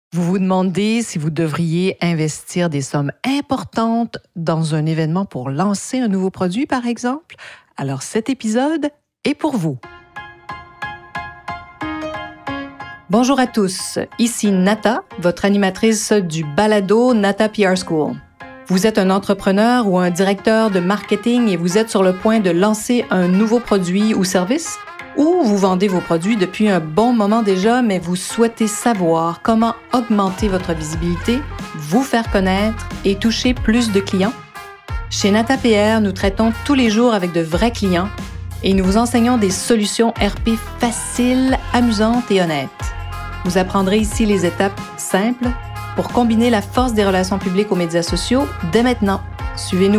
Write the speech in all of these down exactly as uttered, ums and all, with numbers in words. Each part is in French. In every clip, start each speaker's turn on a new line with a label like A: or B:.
A: Vous vous demandez si vous devriez investir des sommes importantes dans un événement pour lancer un nouveau produit, par exemple? Alors cet épisode est pour vous. Bonjour à tous, ici Nata, votre animatrice du balado Nata P R School. Vous êtes un entrepreneur ou un directeur de marketing et vous êtes sur le point de lancer un nouveau produit ou service? Ou vous vendez vos produits depuis un bon moment déjà, mais vous souhaitez savoir comment augmenter votre visibilité, vous faire connaître et toucher plus de clients? Chez Nata P R, nous traitons tous les jours avec de vrais clients et nous vous enseignons des solutions R P faciles, amusantes et honnêtes. Vous apprendrez ici les étapes simples pour combiner la force des relations publiques aux médias sociaux dès maintenant. Suivez-nous.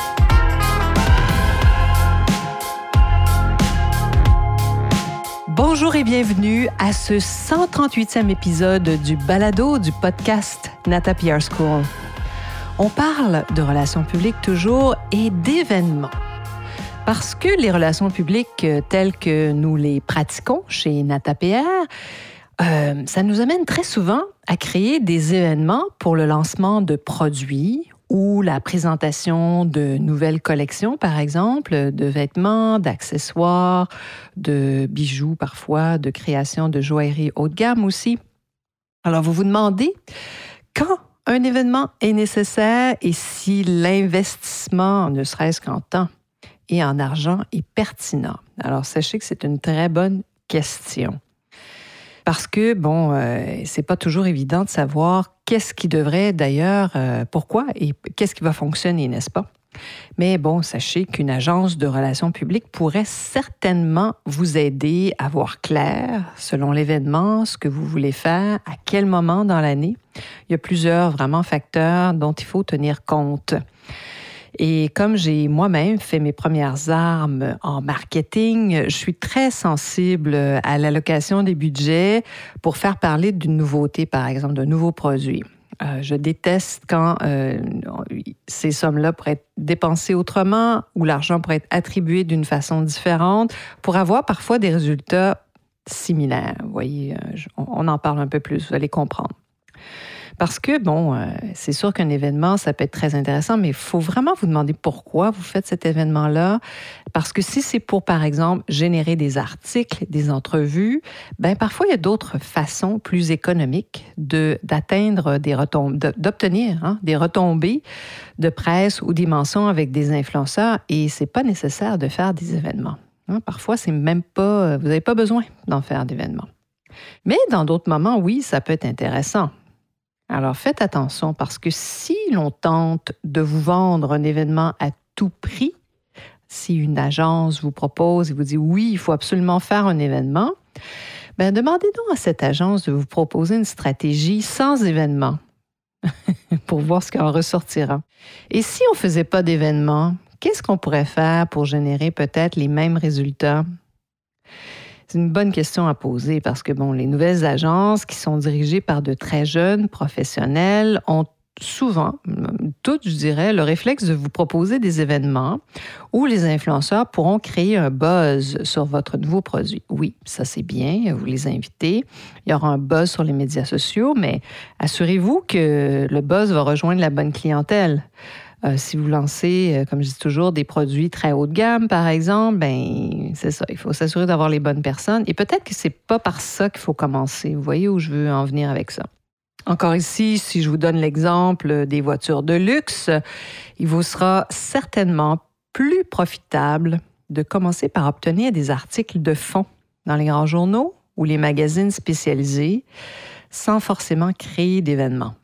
A: Bonjour et bienvenue à ce cent trente-huitième épisode du balado du podcast Nata P R School. On parle de relations publiques toujours et d'événements. Parce que les relations publiques telles que nous les pratiquons chez Nata P R, euh, ça nous amène très souvent à créer des événements pour le lancement de produits ou la présentation de nouvelles collections, par exemple, de vêtements, d'accessoires, de bijoux parfois, de création de joaillerie haut de gamme aussi. Alors, vous vous demandez quand un événement est nécessaire et si l'investissement, ne serait-ce qu'en temps et en argent, est pertinent. Alors, sachez que c'est une très bonne question. Parce que, bon, euh, c'est pas toujours évident de savoir qu'est-ce qui devrait d'ailleurs, euh, pourquoi et qu'est-ce qui va fonctionner, n'est-ce pas? Mais bon, sachez qu'une agence de relations publiques pourrait certainement vous aider à voir clair, selon l'événement, ce que vous voulez faire, à quel moment dans l'année. Il y a plusieurs vraiment facteurs dont il faut tenir compte. Et comme j'ai moi-même fait mes premières armes en marketing, je suis très sensible à l'allocation des budgets pour faire parler d'une nouveauté, par exemple, d'un nouveau produit. Euh, je déteste quand euh, ces sommes-là pourraient être dépensées autrement ou l'argent pourrait être attribué d'une façon différente pour avoir parfois des résultats similaires. Vous voyez, je, on en parle un peu plus, vous allez comprendre. Parce que, bon, euh, c'est sûr qu'un événement, ça peut être très intéressant, mais il faut vraiment vous demander pourquoi vous faites cet événement-là. Parce que si c'est pour, par exemple, générer des articles, des entrevues, bien, parfois, il y a d'autres façons plus économiques de, d'atteindre des retombées, d'obtenir hein, des retombées de presse ou des mentions avec des influenceurs. Et c'est pas nécessaire de faire des événements. Hein, parfois, c'est même pas, vous n'avez pas besoin d'en faire d'événements. Mais dans d'autres moments, oui, ça peut être intéressant. Alors, faites attention parce que si l'on tente de vous vendre un événement à tout prix, si une agence vous propose et vous dit « oui, il faut absolument faire un événement », bien, demandez donc à cette agence de vous proposer une stratégie sans événement pour voir ce qu'en ressortira. Et si on ne faisait pas d'événement, qu'est-ce qu'on pourrait faire pour générer peut-être les mêmes résultats? C'est une bonne question à poser parce que, bon, les nouvelles agences qui sont dirigées par de très jeunes professionnels ont souvent, toutes, je dirais, le réflexe de vous proposer des événements où les influenceurs pourront créer un buzz sur votre nouveau produit. Oui, ça c'est bien, vous les invitez. Il y aura un buzz sur les médias sociaux, mais assurez-vous que le buzz va rejoindre la bonne clientèle. Euh, si vous lancez, euh, comme je dis toujours, des produits très haut de gamme, par exemple, ben c'est ça, il faut s'assurer d'avoir les bonnes personnes. Et peut-être que c'est pas par ça qu'il faut commencer. Vous voyez où je veux en venir avec ça. Encore ici, si je vous donne l'exemple des voitures de luxe, il vous sera certainement plus profitable de commencer par obtenir des articles de fond dans les grands journaux ou les magazines spécialisés sans forcément créer d'événements.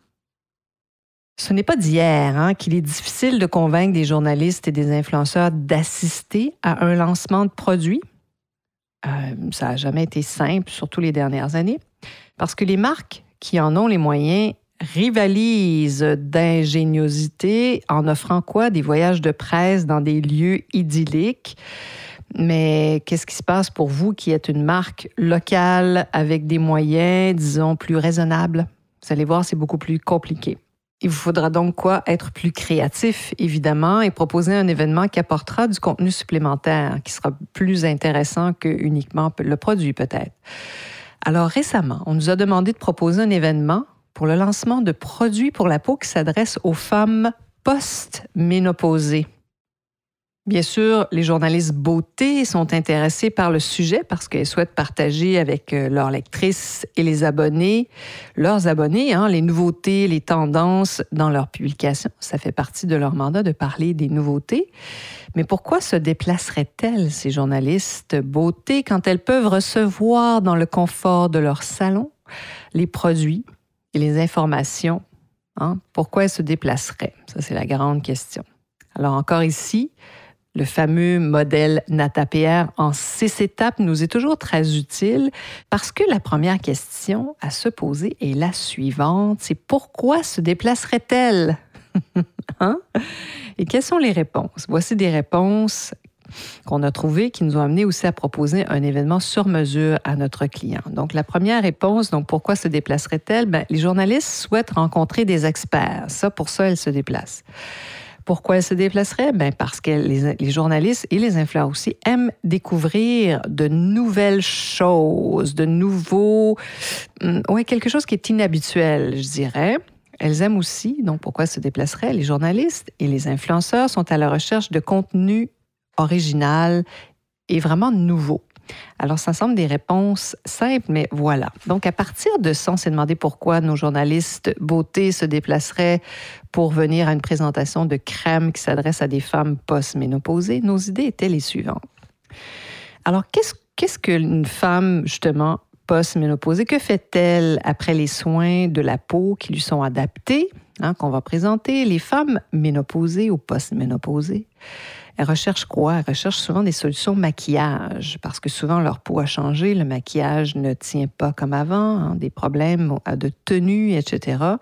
A: Ce n'est pas d'hier hein, qu'il est difficile de convaincre des journalistes et des influenceurs d'assister à un lancement de produit. Euh, ça n'a jamais été simple, surtout les dernières années, parce que les marques qui en ont les moyens rivalisent d'ingéniosité en offrant quoi? Des voyages de presse dans des lieux idylliques. Mais qu'est-ce qui se passe pour vous qui êtes une marque locale avec des moyens, disons, plus raisonnables? Vous allez voir, c'est beaucoup plus compliqué. Il vous faudra donc quoi? Être plus créatif, évidemment, et proposer un événement qui apportera du contenu supplémentaire, qui sera plus intéressant que uniquement le produit, peut-être. Alors, récemment, on nous a demandé de proposer un événement pour le lancement de produits pour la peau qui s'adressent aux femmes post-ménopausées. Bien sûr, les journalistes beauté sont intéressés par le sujet parce qu'elles souhaitent partager avec leurs lectrices et les abonnés, leurs abonnés, hein, les nouveautés, les tendances dans leurs publications. Ça fait partie de leur mandat de parler des nouveautés. Mais pourquoi se déplaceraient-elles, ces journalistes beauté, quand elles peuvent recevoir dans le confort de leur salon les produits et les informations? Hein? Pourquoi elles se déplaceraient? Ça, c'est la grande question. Alors encore ici, le fameux modèle NATAPR en six étapes nous est toujours très utile parce que la première question à se poser est la suivante, c'est pourquoi se déplacerait-elle? Hein? Et quelles sont les réponses? Voici des réponses qu'on a trouvées qui nous ont amené aussi à proposer un événement sur mesure à notre client. Donc, la première réponse, donc pourquoi se déplacerait-elle? Bien, les journalistes souhaitent rencontrer des experts. Ça, pour ça, elles se déplacent. Pourquoi elles se déplaceraient? Bien parce que les, les journalistes et les influenceurs aussi aiment découvrir de nouvelles choses, de nouveaux... Oui, quelque chose qui est inhabituel, je dirais. Elles aiment aussi, donc pourquoi elles se déplaceraient? Les journalistes et les influenceurs sont à la recherche de contenu original et vraiment nouveau. Alors, ça semble des réponses simples, mais voilà. Donc, à partir de ça, on s'est demandé pourquoi nos journalistes beauté se déplaceraient pour venir à une présentation de crème qui s'adresse à des femmes post-ménopausées. Nos idées étaient les suivantes. Alors, qu'est-ce, qu'est-ce qu'une femme, justement, post-ménopausée, que fait-elle après les soins de la peau qui lui sont adaptés, hein, qu'on va présenter? Les femmes ménopausées ou post-ménopausées, elles recherchent quoi? Elles recherchent souvent des solutions maquillage parce que souvent leur peau a changé, le maquillage ne tient pas comme avant, hein, des problèmes de tenue, et cetera.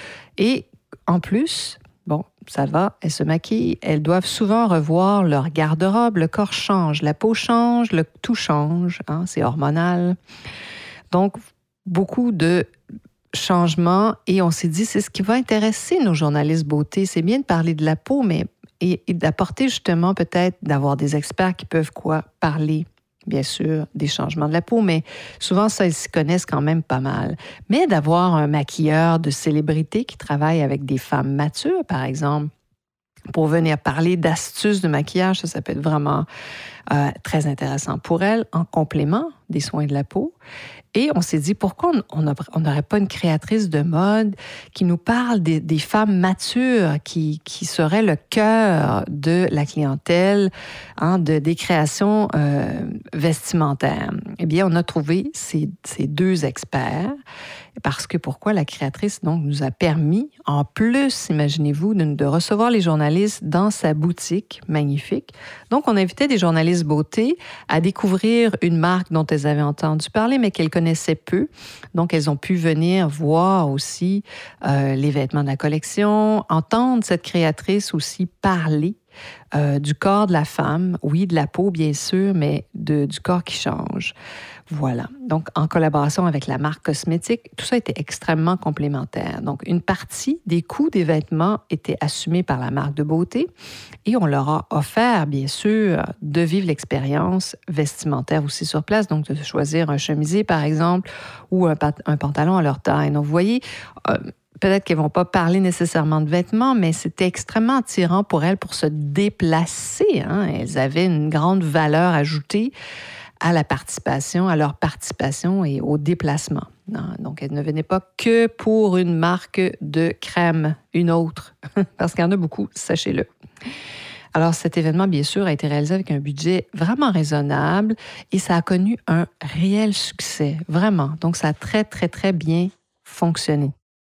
A: Et en plus, bon, ça va, elles se maquillent, elles doivent souvent revoir leur garde-robe, le corps change, la peau change, le, tout change, hein, c'est hormonal. Donc, beaucoup de changements et on s'est dit, c'est ce qui va intéresser nos journalistes beauté. C'est bien de parler de la peau, mais et, et d'apporter justement peut-être d'avoir des experts qui peuvent quoi parler, bien sûr, des changements de la peau, mais souvent ça, ils s'y connaissent quand même pas mal. Mais d'avoir un maquilleur de célébrité qui travaille avec des femmes matures, par exemple, pour venir parler d'astuces de maquillage, ça, ça peut être vraiment euh, très intéressant pour elles, en complément des soins de la peau. Et on s'est dit, pourquoi on n'aurait pas une créatrice de mode qui nous parle des, des femmes matures qui, qui seraient le cœur de la clientèle, hein, de, des créations euh, vestimentaires? Eh bien, on a trouvé ces, ces deux experts parce que pourquoi la créatrice donc, nous a permis, en plus, imaginez-vous, de, de recevoir les journalistes dans sa boutique magnifique. Donc, on invitait des journalistes beauté à découvrir une marque dont elles avaient entendu parler, mais qu'elles connaissaient peu. Donc, elles ont pu venir voir aussi euh, les vêtements de la collection, entendre cette créatrice aussi parler euh, du corps de la femme, oui, de la peau, bien sûr, mais de, du corps qui change. Voilà. Donc, en collaboration avec la marque cosmétique, tout ça était extrêmement complémentaire. Donc, une partie des coûts des vêtements était assumée par la marque de beauté et on leur a offert, bien sûr, de vivre l'expérience vestimentaire aussi sur place, donc de choisir un chemisier, par exemple, ou un, pat- un pantalon à leur taille. Donc, vous voyez, euh, peut-être qu'elles ne vont pas parler nécessairement de vêtements, mais c'était extrêmement attirant pour elles pour se déplacer. Hein. Elles avaient une grande valeur ajoutée à la participation, à leur participation et au déplacement. Donc, elles ne venaient pas que pour une marque de crème, une autre, parce qu'il y en a beaucoup, sachez-le. Alors, cet événement, bien sûr, a été réalisé avec un budget vraiment raisonnable et ça a connu un réel succès, vraiment. Donc, ça a très, très, très bien fonctionné.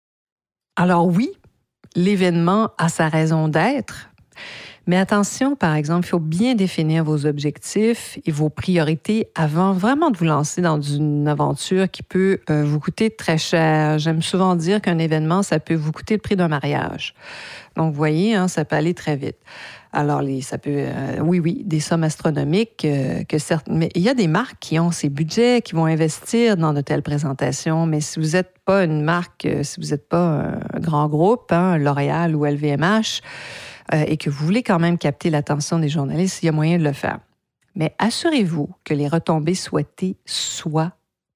A: Alors oui, l'événement a sa raison d'être, mais attention, par exemple, il faut bien définir vos objectifs et vos priorités avant vraiment de vous lancer dans une aventure qui peut euh, vous coûter très cher. J'aime souvent dire qu'un événement, ça peut vous coûter le prix d'un mariage. Donc, vous voyez, hein, ça peut aller très vite. Alors, les, ça peut, euh, oui, oui, des sommes astronomiques, euh, que certes, mais il y a des marques qui ont ces budgets, qui vont investir dans de telles présentations, mais si vous n'êtes pas une marque, euh, si vous n'êtes pas un grand groupe, hein, L'Oréal ou L V M H, euh, et que vous voulez quand même capter l'attention des journalistes, il y a moyen de le faire. Mais assurez-vous que les retombées souhaitées soient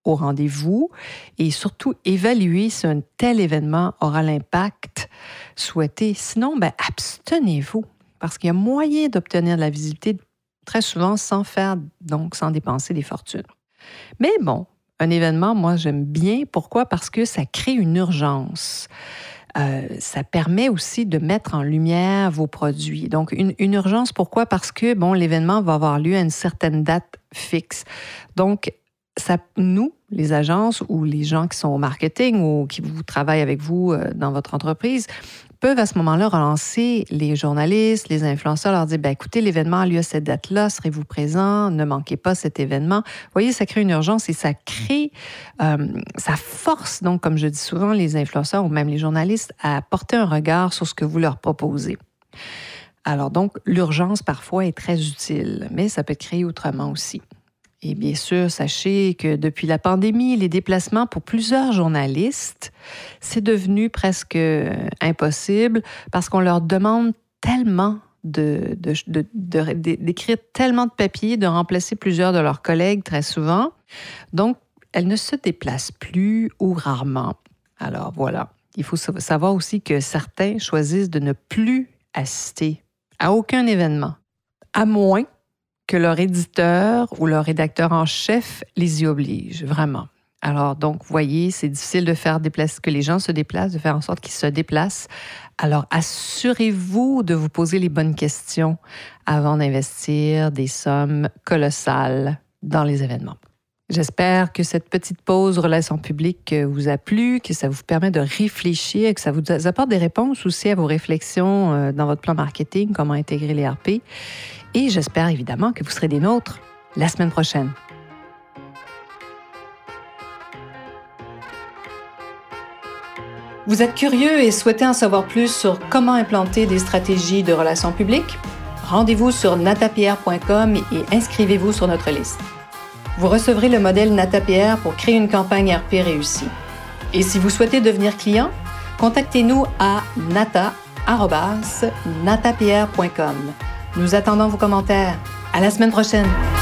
A: au rendez-vous et surtout évaluer si un tel événement aura l'impact souhaité. Sinon, ben, abstenez-vous parce qu'il y a moyen d'obtenir de la visibilité très souvent sans faire, donc sans dépenser des fortunes. Mais bon, un événement, moi, j'aime bien. Pourquoi? Parce que ça crée une urgence. Euh, ça permet aussi de mettre en lumière vos produits. Donc, une, une urgence, pourquoi? Parce que, bon, l'événement va avoir lieu à une certaine date fixe. Donc, ça, nous, les agences ou les gens qui sont au marketing ou qui vous travaillent avec vous euh, dans votre entreprise, peuvent à ce moment-là relancer les journalistes, les influenceurs, leur dire, ben, écoutez, l'événement a lieu à cette date-là, serez-vous présents, ne manquez pas cet événement. Vous voyez, ça crée une urgence et ça crée, euh, ça force, donc, comme je dis souvent, les influenceurs ou même les journalistes à porter un regard sur ce que vous leur proposez. Alors, donc, l'urgence, parfois, est très utile, mais ça peut être créé autrement aussi. Et bien sûr, sachez que depuis la pandémie, les déplacements pour plusieurs journalistes, c'est devenu presque impossible parce qu'on leur demande tellement de, de, de, de, de, d'écrire tellement de papiers, de remplacer plusieurs de leurs collègues très souvent. Donc, elles ne se déplacent plus ou rarement. Alors voilà, il faut savoir aussi que certains choisissent de ne plus assister à aucun événement, à moins que leur éditeur ou leur rédacteur en chef les y oblige, vraiment. Alors, donc, vous voyez, c'est difficile de faire déplacer, que les gens se déplacent, de faire en sorte qu'ils se déplacent. Alors, assurez-vous de vous poser les bonnes questions avant d'investir des sommes colossales dans les événements. J'espère que cette petite pause relations publiques vous a plu, que ça vous permet de réfléchir, que ça vous apporte des réponses aussi à vos réflexions dans votre plan marketing, comment intégrer les R P. Et j'espère évidemment que vous serez des nôtres la semaine prochaine. Vous êtes curieux et souhaitez en savoir plus sur comment implanter des stratégies de relations publiques? Rendez-vous sur natapierre point com et inscrivez-vous sur notre liste. Vous recevrez le modèle NataPR pour créer une campagne R P réussie. Et si vous souhaitez devenir client, contactez-nous à nata arobase natapierre point com. Nous attendons vos commentaires. À la semaine prochaine!